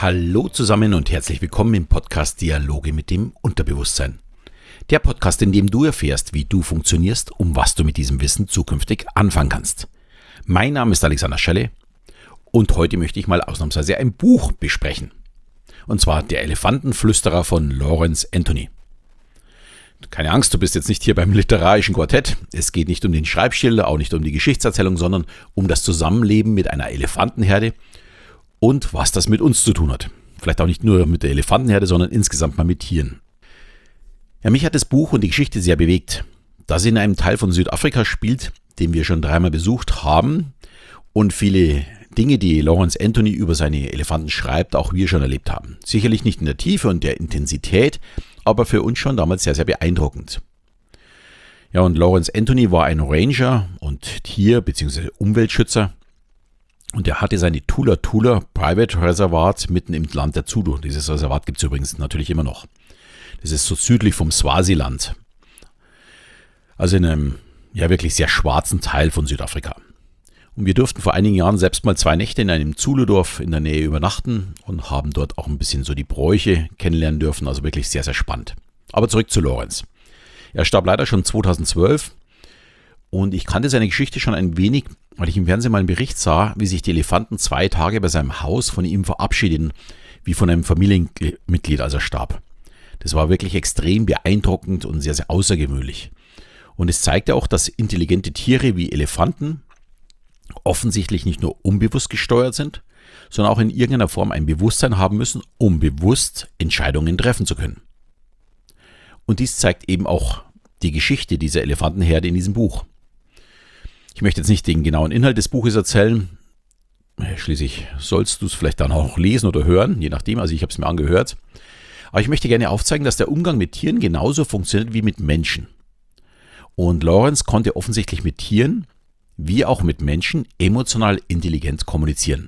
Hallo zusammen und herzlich willkommen im Podcast Dialoge mit dem Unterbewusstsein. Der Podcast, in dem du erfährst, wie du funktionierst und was du mit diesem Wissen zukünftig anfangen kannst. Mein Name ist Alexander Schelle und heute möchte ich mal ausnahmsweise ein Buch besprechen. Und zwar Der Elefantenflüsterer von Lawrence Anthony. Keine Angst, du bist jetzt nicht hier beim literarischen Quartett. Es geht nicht um den Schreibstil, auch nicht um die Geschichtserzählung, sondern um das Zusammenleben mit einer Elefantenherde und was das mit uns zu tun hat. Vielleicht auch nicht nur mit der Elefantenherde, sondern insgesamt mal mit Tieren. Ja, mich hat das Buch und die Geschichte sehr bewegt, da sie in einem Teil von Südafrika spielt, den wir schon 3-mal besucht haben und viele Dinge, die Lawrence Anthony über seine Elefanten schreibt, auch wir schon erlebt haben. Sicherlich nicht in der Tiefe und der Intensität, aber für uns schon damals sehr, sehr beeindruckend. Ja, und Lawrence Anthony war ein Ranger und Tier- bzw. Umweltschützer. Und er hatte seine Tula Tula Private Reservat mitten im Land der Zulu. Dieses Reservat gibt es übrigens natürlich immer noch. Das ist so südlich vom Swasiland. Also in einem wirklich sehr schwarzen Teil von Südafrika. Und wir durften vor einigen Jahren selbst mal 2 Nächte in einem Zulu-Dorf in der Nähe übernachten und haben dort auch ein bisschen so die Bräuche kennenlernen dürfen. Also wirklich sehr, sehr spannend. Aber zurück zu Lawrence. Er starb leider schon 2012 und ich kannte seine Geschichte schon ein wenig, weil ich im Fernsehen mal einen Bericht sah, wie sich die Elefanten 2 Tage bei seinem Haus von ihm verabschiedeten, wie von einem Familienmitglied, als er starb. Das war wirklich extrem beeindruckend und sehr, sehr außergewöhnlich. Und es zeigte auch, dass intelligente Tiere wie Elefanten offensichtlich nicht nur unbewusst gesteuert sind, sondern auch in irgendeiner Form ein Bewusstsein haben müssen, um bewusst Entscheidungen treffen zu können. Und dies zeigt eben auch die Geschichte dieser Elefantenherde in diesem Buch. Ich möchte jetzt nicht den genauen Inhalt des Buches erzählen. Schließlich sollst du es vielleicht dann auch lesen oder hören, je nachdem. Also ich habe es mir angehört. Aber ich möchte gerne aufzeigen, dass der Umgang mit Tieren genauso funktioniert wie mit Menschen. Und Lawrence konnte offensichtlich mit Tieren wie auch mit Menschen emotional intelligent kommunizieren.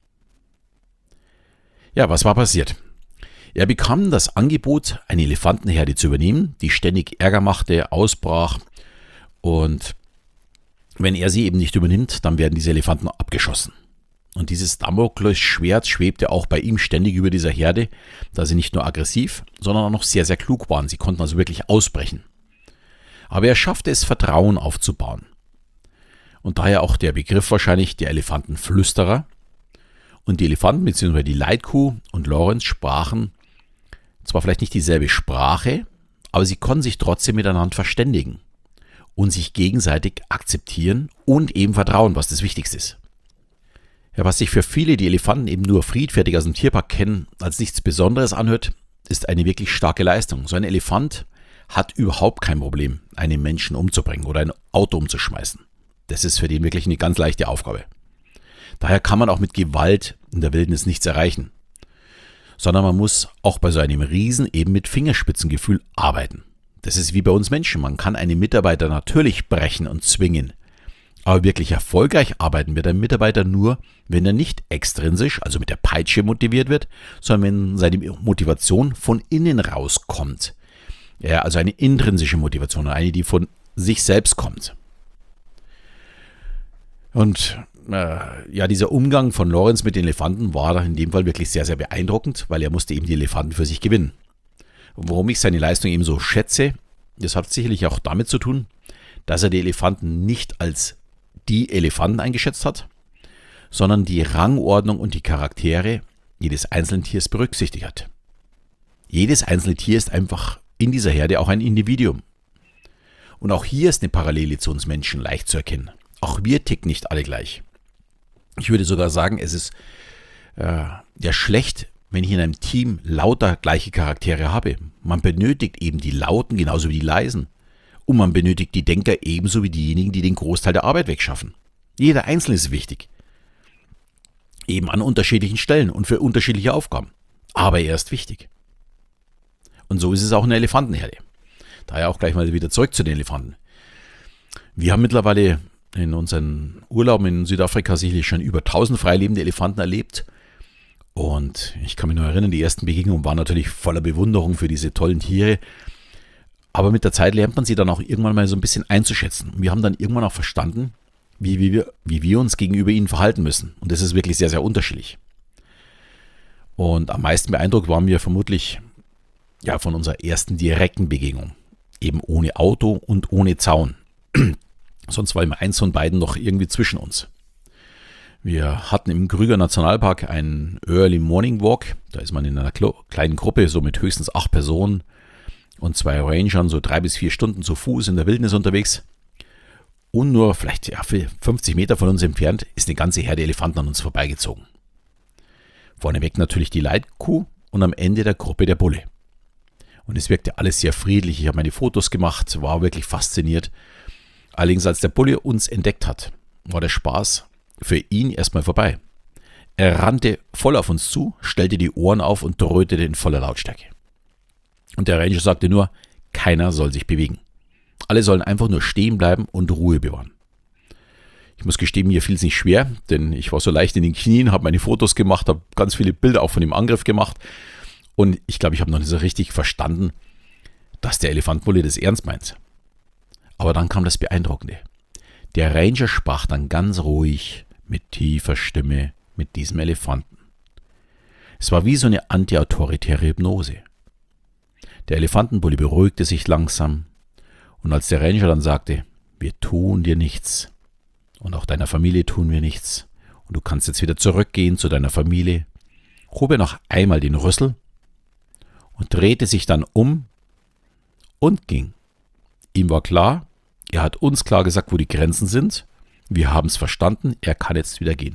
Ja, was war passiert? Er bekam das Angebot, eine Elefantenherde zu übernehmen, die ständig Ärger machte, ausbrach und wenn er sie eben nicht übernimmt, dann werden diese Elefanten abgeschossen. Und dieses Damoklesschwert schwebte auch bei ihm ständig über dieser Herde, da sie nicht nur aggressiv, sondern auch noch sehr, sehr klug waren. Sie konnten also wirklich ausbrechen. Aber er schaffte es, Vertrauen aufzubauen. Und daher auch der Begriff wahrscheinlich der Elefantenflüsterer. Und die Elefanten bzw. die Leitkuh und Lawrence sprachen zwar vielleicht nicht dieselbe Sprache, aber sie konnten sich trotzdem miteinander verständigen und sich gegenseitig akzeptieren und eben vertrauen, was das Wichtigste ist. Ja, was sich für viele, die Elefanten eben nur friedfertig aus dem Tierpark kennen, als nichts Besonderes anhört, ist eine wirklich starke Leistung. So ein Elefant hat überhaupt kein Problem, einen Menschen umzubringen oder ein Auto umzuschmeißen. Das ist für den wirklich eine ganz leichte Aufgabe. Daher kann man auch mit Gewalt in der Wildnis nichts erreichen, sondern man muss auch bei so einem Riesen eben mit Fingerspitzengefühl arbeiten. Das ist wie bei uns Menschen. Man kann einen Mitarbeiter natürlich brechen und zwingen. Aber wirklich erfolgreich arbeiten wird ein Mitarbeiter nur, wenn er nicht extrinsisch, also mit der Peitsche motiviert wird, sondern wenn seine Motivation von innen rauskommt. Ja, also eine intrinsische Motivation, eine, die von sich selbst kommt. Und dieser Umgang von Lawrence mit den Elefanten war in dem Fall wirklich sehr, sehr beeindruckend, weil er musste eben die Elefanten für sich gewinnen. Und warum ich seine Leistung eben so schätze, das hat sicherlich auch damit zu tun, dass er die Elefanten nicht als die Elefanten eingeschätzt hat, sondern die Rangordnung und die Charaktere jedes einzelnen Tiers berücksichtigt hat. Jedes einzelne Tier ist einfach in dieser Herde auch ein Individuum. Und auch hier ist eine Parallele zu uns Menschen leicht zu erkennen. Auch wir ticken nicht alle gleich. Ich würde sogar sagen, es ist schlecht, wenn ich in einem Team lauter gleiche Charaktere habe. Man benötigt eben die Lauten genauso wie die Leisen. Und man benötigt die Denker ebenso wie diejenigen, die den Großteil der Arbeit wegschaffen. Jeder Einzelne ist wichtig. Eben an unterschiedlichen Stellen und für unterschiedliche Aufgaben. Aber er ist wichtig. Und so ist es auch in der Elefantenherde. Daher auch gleich mal wieder zurück zu den Elefanten. Wir haben mittlerweile in unseren Urlauben in Südafrika sicherlich schon über 1000 freilebende Elefanten erlebt. Und ich kann mich nur erinnern, die ersten Begegnungen waren natürlich voller Bewunderung für diese tollen Tiere. Aber mit der Zeit lernt man sie dann auch irgendwann mal so ein bisschen einzuschätzen. Wir haben dann irgendwann auch verstanden, wie wir uns gegenüber ihnen verhalten müssen. Und das ist wirklich sehr, sehr unterschiedlich. Und am meisten beeindruckt waren wir vermutlich von unserer ersten direkten Begegnung. Eben ohne Auto und ohne Zaun. Sonst war immer eins von beiden noch irgendwie zwischen uns. Wir hatten im Krüger Nationalpark einen Early Morning Walk. Da ist man in einer kleinen Gruppe, so mit höchstens 8 Personen und 2 Rangern, so 3 bis 4 Stunden zu Fuß in der Wildnis unterwegs. Und nur vielleicht 50 Meter von uns entfernt ist eine ganze Herde Elefanten an uns vorbeigezogen. Vorneweg natürlich die Leitkuh und am Ende der Gruppe der Bulle. Und es wirkte alles sehr friedlich. Ich habe meine Fotos gemacht, war wirklich fasziniert. Allerdings, als der Bulle uns entdeckt hat, war der Spaß für ihn erstmal vorbei. Er rannte voll auf uns zu, stellte die Ohren auf und dröhnte in voller Lautstärke. Und der Ranger sagte nur, keiner soll sich bewegen. Alle sollen einfach nur stehen bleiben und Ruhe bewahren. Ich muss gestehen, mir fiel es nicht schwer, denn ich war so leicht in den Knien, habe meine Fotos gemacht, habe ganz viele Bilder auch von dem Angriff gemacht. Und ich glaube, ich habe noch nicht so richtig verstanden, dass der Elefantbulle das ernst meint. Aber dann kam das Beeindruckende. Der Ranger sprach dann ganz ruhig, mit tiefer Stimme, mit diesem Elefanten. Es war wie so eine antiautoritäre Hypnose. Der Elefantenbulle beruhigte sich langsam und als der Ranger dann sagte, wir tun dir nichts und auch deiner Familie tun wir nichts und du kannst jetzt wieder zurückgehen zu deiner Familie, hob er noch einmal den Rüssel und drehte sich dann um und ging. Ihm war klar, er hat uns klar gesagt, wo die Grenzen sind. Wir haben es verstanden, er kann jetzt wieder gehen.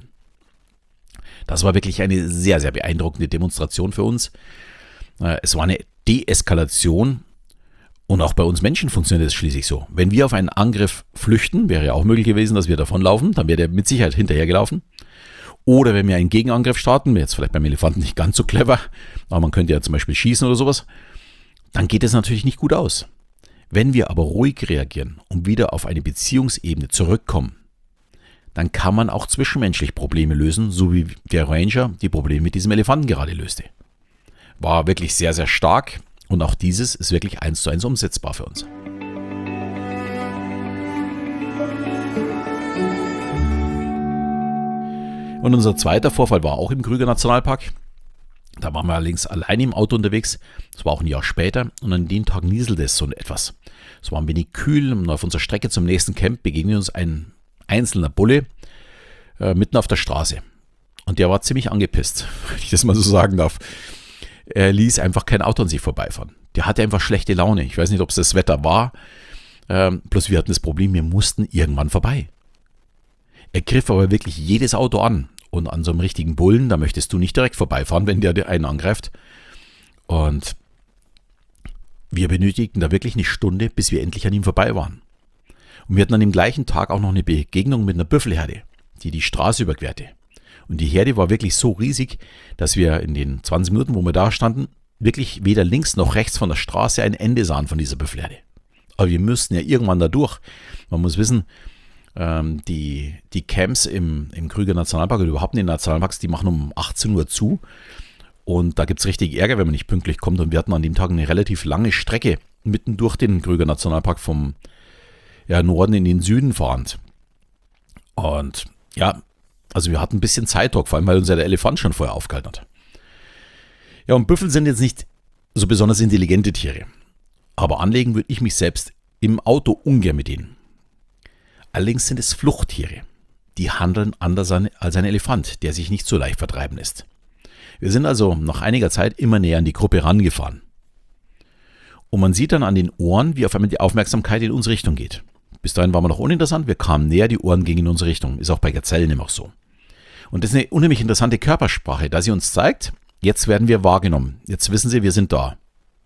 Das war wirklich eine sehr, sehr beeindruckende Demonstration für uns. Es war eine Deeskalation und auch bei uns Menschen funktioniert es schließlich so. Wenn wir auf einen Angriff flüchten, wäre ja auch möglich gewesen, dass wir davonlaufen, dann wäre der mit Sicherheit hinterhergelaufen. Oder wenn wir einen Gegenangriff starten, wäre jetzt vielleicht beim Elefanten nicht ganz so clever, aber man könnte ja zum Beispiel schießen oder sowas, dann geht es natürlich nicht gut aus. Wenn wir aber ruhig reagieren und wieder auf eine Beziehungsebene zurückkommen, dann kann man auch zwischenmenschlich Probleme lösen, so wie der Ranger die Probleme mit diesem Elefanten gerade löste. War wirklich sehr, sehr stark und auch dieses ist wirklich 1:1 umsetzbar für uns. Und unser zweiter Vorfall war auch im Krüger Nationalpark. Da waren wir allerdings alleine im Auto unterwegs. Das war auch ein Jahr später und an dem Tag nieselte es so etwas. Es war ein wenig kühl und auf unserer Strecke zum nächsten Camp begegnet uns ein einzelner Bulle mitten auf der Straße. Und der war ziemlich angepisst, wenn ich das mal so sagen darf. Er ließ einfach kein Auto an sich vorbeifahren. Der hatte einfach schlechte Laune. Ich weiß nicht, ob es das Wetter war. Bloß wir hatten das Problem, wir mussten irgendwann vorbei. Er griff aber wirklich jedes Auto an. Und an so einem richtigen Bullen, da möchtest du nicht direkt vorbeifahren, wenn der einen angreift. Und wir benötigten da wirklich eine Stunde, bis wir endlich an ihm vorbei waren. Und wir hatten an dem gleichen Tag auch noch eine Begegnung mit einer Büffelherde, die Straße überquerte. Und die Herde war wirklich so riesig, dass wir in den 20 Minuten, wo wir da standen, wirklich weder links noch rechts von der Straße ein Ende sahen von dieser Büffelherde. Aber wir müssten ja irgendwann da durch. Man muss wissen, die Camps im Krüger Nationalpark oder überhaupt in den Nationalparks, die machen um 18 Uhr zu. Und da gibt es richtig Ärger, wenn man nicht pünktlich kommt. Und wir hatten an dem Tag eine relativ lange Strecke mitten durch den Krüger Nationalpark vom Norden in den Süden fahrend. Und ja, also wir hatten ein bisschen Zeitdruck, vor allem weil uns ja der Elefant schon vorher aufgehalten hat. Ja, und Büffel sind jetzt nicht so besonders intelligente Tiere. Aber anlegen würde ich mich selbst im Auto ungern mit ihnen. Allerdings sind es Fluchttiere. Die handeln anders als ein Elefant, der sich nicht so leicht vertreiben lässt. Wir sind also nach einiger Zeit immer näher an die Gruppe rangefahren. Und man sieht dann an den Ohren, wie auf einmal die Aufmerksamkeit in unsere Richtung geht. Bis dahin waren wir noch uninteressant, wir kamen näher, die Ohren gingen in unsere Richtung. Ist auch bei Gazellen immer so. Und das ist eine unheimlich interessante Körpersprache, da sie uns zeigt, jetzt werden wir wahrgenommen. Jetzt wissen sie, wir sind da.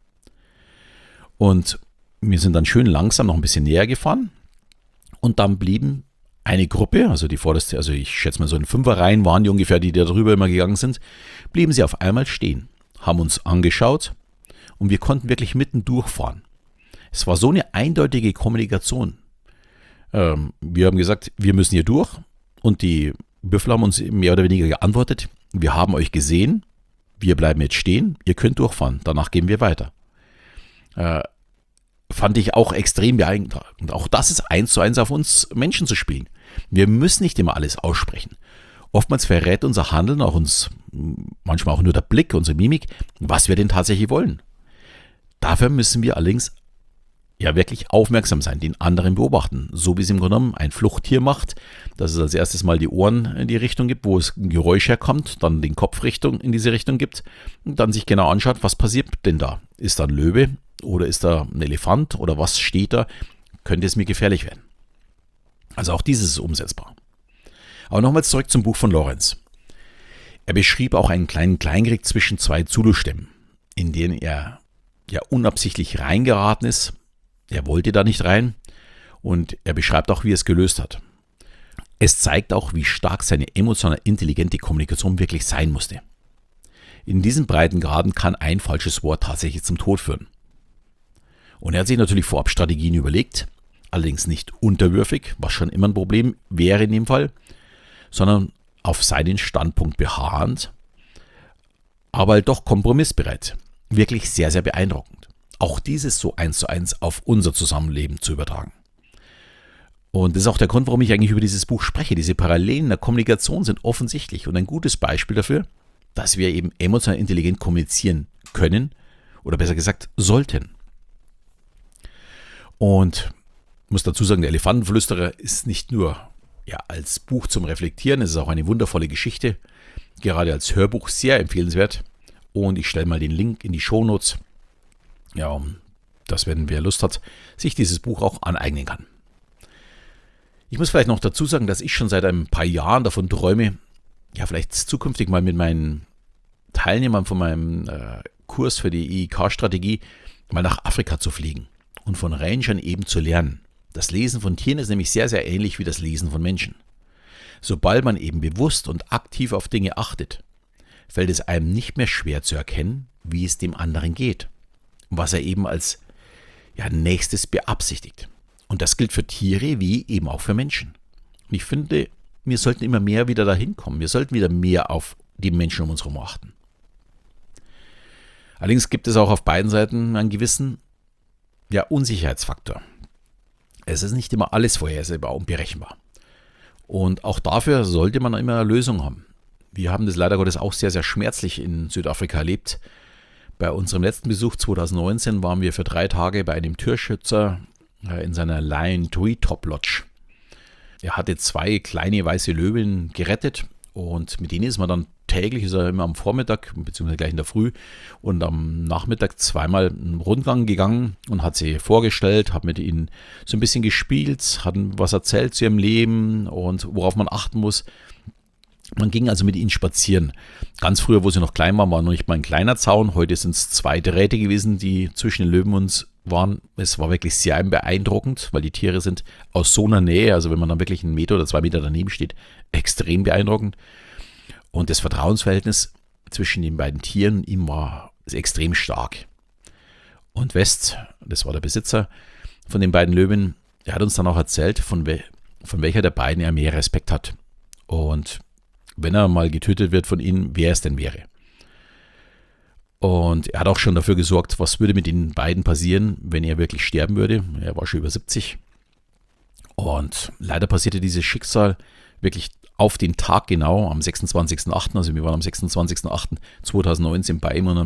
Und wir sind dann schön langsam noch ein bisschen näher gefahren. Und dann blieben eine Gruppe, also die vorderste, also ich schätze mal so in 5er-Reihen waren die ungefähr, die da drüber immer gegangen sind, blieben sie auf einmal stehen, haben uns angeschaut und wir konnten wirklich mitten durchfahren. Es war so eine eindeutige Kommunikation. Wir haben gesagt, wir müssen hier durch und die Büffel haben uns mehr oder weniger geantwortet, wir haben euch gesehen, wir bleiben jetzt stehen, ihr könnt durchfahren, danach gehen wir weiter. Fand ich auch extrem beeindruckend. Auch das ist 1:1 auf uns Menschen zu spielen. Wir müssen nicht immer alles aussprechen. Oftmals verrät unser Handeln, auch uns, manchmal auch nur der Blick, unsere Mimik, was wir denn tatsächlich wollen. Dafür müssen wir allerdings ja wirklich aufmerksam sein, den anderen beobachten, so wie es im Grunde genommen ein Fluchttier macht, dass es als erstes mal die Ohren in die Richtung gibt, wo es ein Geräusch herkommt, dann den Kopf in diese Richtung gibt und dann sich genau anschaut, was passiert denn da? Ist da ein Löwe oder ist da ein Elefant oder was steht da? Könnte es mir gefährlich werden? Also auch dieses ist umsetzbar. Aber nochmals zurück zum Buch von Lorenz. Er beschrieb auch einen kleinen Kleinkrieg zwischen zwei Zulu-Stämmen, in den er ja unabsichtlich reingeraten ist. Er wollte da nicht rein und er beschreibt auch, wie er es gelöst hat. Es zeigt auch, wie stark seine emotional intelligente Kommunikation wirklich sein musste. In diesen Breitengraden kann ein falsches Wort tatsächlich zum Tod führen. Und er hat sich natürlich vorab Strategien überlegt, allerdings nicht unterwürfig, was schon immer ein Problem wäre in dem Fall, sondern auf seinen Standpunkt beharrend, aber halt doch kompromissbereit. Wirklich sehr, sehr beeindruckend. Auch dieses so 1:1 auf unser Zusammenleben zu übertragen. Und das ist auch der Grund, warum ich eigentlich über dieses Buch spreche. Diese Parallelen der Kommunikation sind offensichtlich und ein gutes Beispiel dafür, dass wir eben emotional intelligent kommunizieren können oder besser gesagt sollten. Und ich muss dazu sagen, der Elefantenflüsterer ist nicht nur als Buch zum Reflektieren, es ist auch eine wundervolle Geschichte, gerade als Hörbuch sehr empfehlenswert. Und ich stelle mal den Link in die Shownotes, dass, wenn wer Lust hat, sich dieses Buch auch aneignen kann. Ich muss vielleicht noch dazu sagen, dass ich schon seit ein paar Jahren davon träume, vielleicht zukünftig mal mit meinen Teilnehmern von meinem Kurs für die EIK-Strategie mal nach Afrika zu fliegen und von Rangern eben zu lernen. Das Lesen von Tieren ist nämlich sehr, sehr ähnlich wie das Lesen von Menschen. Sobald man eben bewusst und aktiv auf Dinge achtet, fällt es einem nicht mehr schwer zu erkennen, wie es dem anderen geht. Was er eben als nächstes beabsichtigt. Und das gilt für Tiere wie eben auch für Menschen. Und ich finde, wir sollten immer mehr wieder dahin kommen. Wir sollten wieder mehr auf die Menschen um uns herum achten. Allerdings gibt es auch auf beiden Seiten einen gewissen Unsicherheitsfaktor. Es ist nicht immer alles vorhersehbar und berechenbar. Und auch dafür sollte man immer eine Lösung haben. Wir haben das leider Gottes auch sehr, sehr schmerzlich in Südafrika erlebt. Bei unserem letzten Besuch 2019 waren wir für 3 Tage bei einem Tierschützer in seiner Lion Treetop Lodge. Er hatte 2 kleine weiße Löwen gerettet und mit denen ist man dann täglich, ist er immer am Vormittag, beziehungsweise gleich in der Früh und am Nachmittag zweimal einen Rundgang gegangen und hat sie vorgestellt, hat mit ihnen so ein bisschen gespielt, hat was erzählt zu ihrem Leben und worauf man achten muss. Man ging also mit ihnen spazieren. Ganz früher, wo sie noch klein waren, war noch nicht mal ein kleiner Zaun. Heute sind es 2 Drähte gewesen, die zwischen den Löwen uns waren. Es war wirklich sehr beeindruckend, weil die Tiere sind aus so einer Nähe, also wenn man dann wirklich 1 Meter oder 2 Meter daneben steht, extrem beeindruckend. Und das Vertrauensverhältnis zwischen den beiden Tieren und ihm war extrem stark. Und West, das war der Besitzer von den beiden Löwen, der hat uns dann auch erzählt, von welcher der beiden er mehr Respekt hat. Und wenn er mal getötet wird von ihnen, wer es denn wäre. Und er hat auch schon dafür gesorgt, was würde mit den beiden passieren, wenn er wirklich sterben würde. Er war schon über 70. Und leider passierte dieses Schicksal wirklich auf den Tag genau, am 26.08., also wir waren am 26.08.2019 bei ihm und am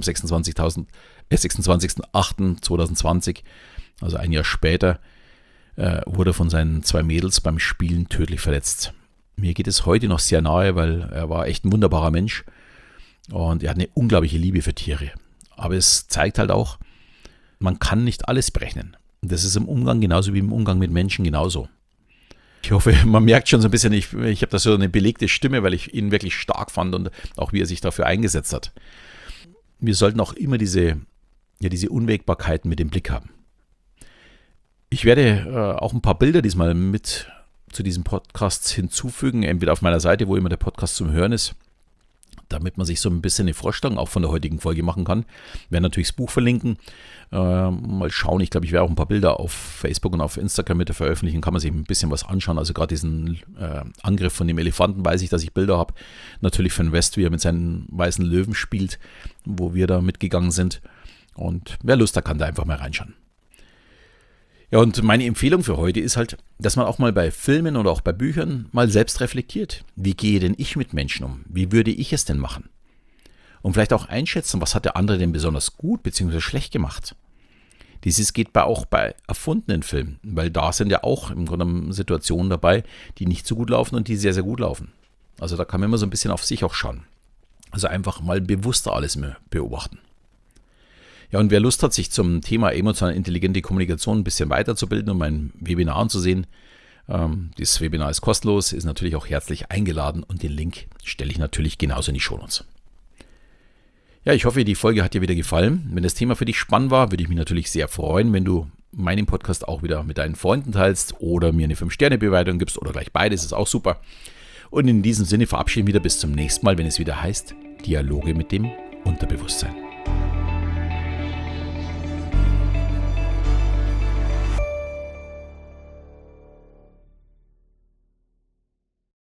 26.08.2020, also ein Jahr später, wurde von seinen 2 Mädels beim Spielen tödlich verletzt. Mir geht es heute noch sehr nahe, weil er war echt ein wunderbarer Mensch und er hat eine unglaubliche Liebe für Tiere. Aber es zeigt halt auch, man kann nicht alles berechnen. Und das ist im Umgang genauso wie im Umgang mit Menschen genauso. Ich hoffe, man merkt schon so ein bisschen, ich habe da so eine belegte Stimme, weil ich ihn wirklich stark fand und auch wie er sich dafür eingesetzt hat. Wir sollten auch immer diese Unwägbarkeiten mit im Blick haben. Ich werde auch ein paar Bilder diesmal mit zu diesem Podcast hinzufügen, entweder auf meiner Seite, wo immer der Podcast zum Hören ist, damit man sich so ein bisschen eine Vorstellung auch von der heutigen Folge machen kann. Wir werden natürlich das Buch verlinken. Mal schauen, ich glaube, ich werde auch ein paar Bilder auf Facebook und auf Instagram mit veröffentlichen, kann man sich ein bisschen was anschauen. Also gerade diesen Angriff von dem Elefanten weiß ich, dass ich Bilder habe. Natürlich von West, wie er mit seinen weißen Löwen spielt, wo wir da mitgegangen sind. Und wer Lust hat, kann da einfach mal reinschauen. Ja, und meine Empfehlung für heute ist halt, dass man auch mal bei Filmen oder auch bei Büchern mal selbst reflektiert. Wie gehe denn ich mit Menschen um? Wie würde ich es denn machen? Und vielleicht auch einschätzen, was hat der andere denn besonders gut bzw. schlecht gemacht. Dieses geht auch bei erfundenen Filmen, weil da sind ja auch im Grunde Situationen dabei, die nicht so gut laufen und die sehr, sehr gut laufen. Also da kann man immer so ein bisschen auf sich auch schauen. Also einfach mal bewusster alles mehr beobachten. Ja, und wer Lust hat, sich zum Thema emotional intelligente Kommunikation ein bisschen weiterzubilden und mein Webinar anzusehen, dieses Webinar ist kostenlos, ist natürlich auch herzlich eingeladen und den Link stelle ich natürlich genauso in die Shownotes. Ja, ich hoffe, die Folge hat dir wieder gefallen. Wenn das Thema für dich spannend war, würde ich mich natürlich sehr freuen, wenn du meinen Podcast auch wieder mit deinen Freunden teilst oder mir eine 5-Sterne-Bewertung gibst oder gleich beides, ist auch super. Und in diesem Sinne verabschieden wir wieder bis zum nächsten Mal, wenn es wieder heißt Dialoge mit dem Unterbewusstsein.